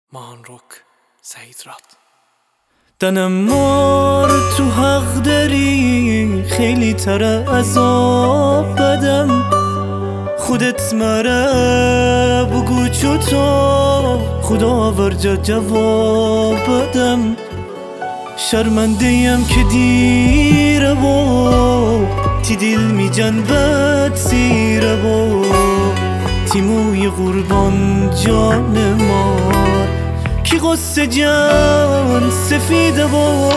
مانروک سعید راد. دنم مار تو حق داری، خیلی تر عذاب بدم. خودت مره بگو چطور خدا ورجا جواب بدم. شرمنده‌ام که دیره و تی دل می جنبت سیره و تیموی قربان جان مار کی قصه جان سفیده و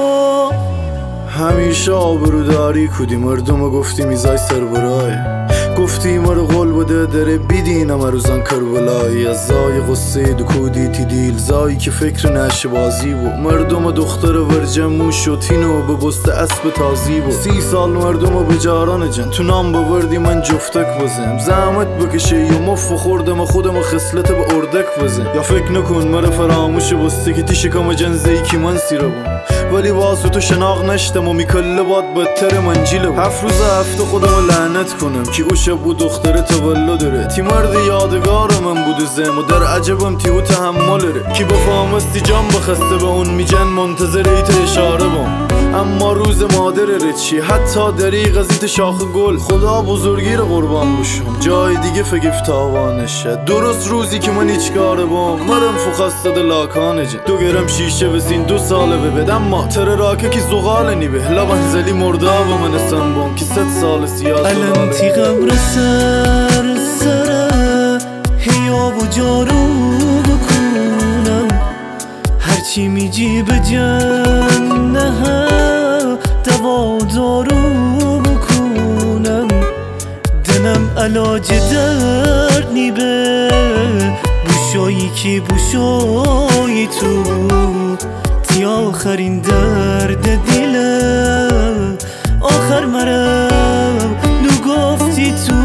همیشه آبرو داری کودی مردم گفتی میزای سر برای گفتی مرا قول بده داره بیدینم روزان کربلایی از زای قصه دو کودی تی دیل زایی که فکر نشه بازی بود مردم دختر ورجمو شد تینو به بست اسب تازی بود 30 سال مردم به جاران جن تو نام بوردی من جفتک بزم زحمت بکشه یا مف خوردم خودم خصلت به اردک بزم یا فکر نکن مرا فراموش بسته که تی شکم جنزهی که من سیره بون ولی واسه تو شناق نشتم و میکله باد بدتر منجیله بود 7 روز هفته خودم لعنت کنم که او شب بود دختر تولد داره تی مرد یادگار من بود زم و در عجبم تی او تحمل ره کی بفهمستی جان بخسته به اون میجن منتظر ایت اشاره بام اما روز مادر رچی حتی دریغ از ایت شاخ گل خدا بزرگی رو قربان بشم جای دیگه فگف تاوانشه درست روزی که من هیچ کاره بام مرم فخستاده لاکانه جن 2 گرم شیشه بسین 2 ساله ببدم ما تر راکه کی زغال نیبه لبن زلی مرده و من استن بام کی 100 سال سیاه الان تی قبر سر سره هیا و جارو بکنم هرچی میجی به جنه دوا دارو بکنم دنم علاج درد نیبه بوشایی کی بوشایی تو تی آخرین درد دیله آخر مرم نو گفتی تو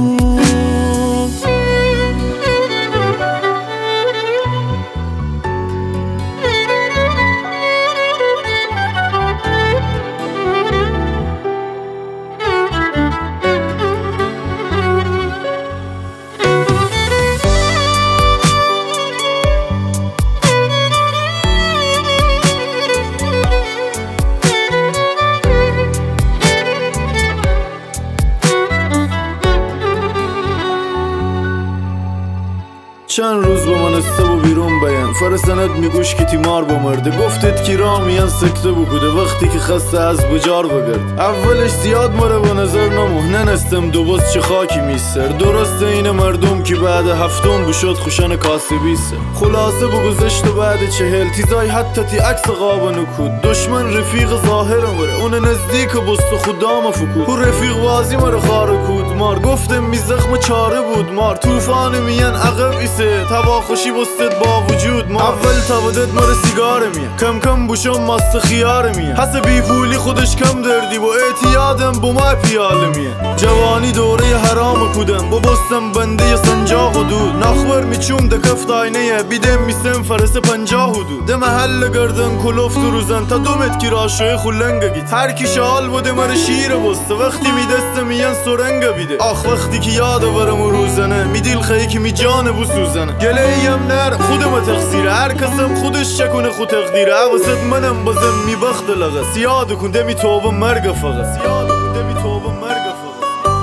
چند روز با من استب و بیرون بیان فرسند میگوش که تیمار بمرده گفتید که را میان سکته بکوده وقتی که خسته از بجار بگرد اولش زیاد مره به نظر نموه ننستم دو باز چه خاکی میسر درسته این مردم که بعد هفتم بشد خوشن کاسبی سر خلاصه بگذشت و بعد 40 تیزای حتی تی عکس غابه نکود دشمن رفیق ظاهره مره اون نزدیک بست خدا مفکود او رفیق بازی مره خاره کود مار گفتم می زخم چاره بود مار توفان میان عقب ایسه توا خوشی بستد با وجود ما اول تابدت مر سیگار میه کم کم بوشم ماست خیار میه حس بی پولی خودش کم دردی و اعتیادم با ما پیاله میه جوانی دوره حرام کودم با بستم بنده سنجاق و دود نخبر میچوم ده کفت آینه بیدم میسم فرس 50 حدود ده محل گردن کلوفت روزن تا 2 متر کی راشوی خلنگه گیت هر کی شال بوده مر شیر بسته وقتی میدسته میان سرنگه بیده آخ وقتی که یاد ورم روزنه میدیل خیلی که می جان بسوزنه گله ایم نر خودم تقصیره هر کسم خودش شکونه خود تقدیره واسد منم بازم می بخت لغه سیاد کنده می توبه مرگ فقط سیاد کنده می توبه مرگ فقط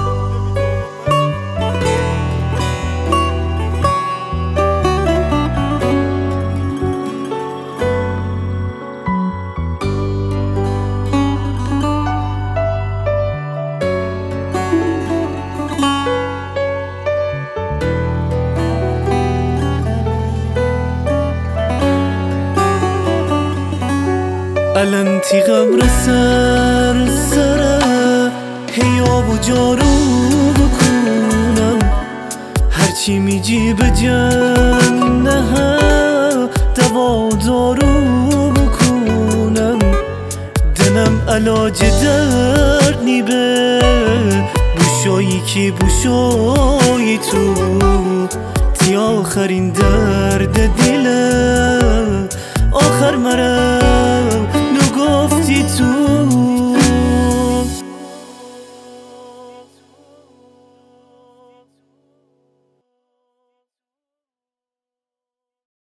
الان تی قبر سر سره هیا و جارو بکنم هرچی میجی به جنه دوا دارو بکنم دنم علاج درد نیبه بوشایی کی بوشایی تو تی آخرین درد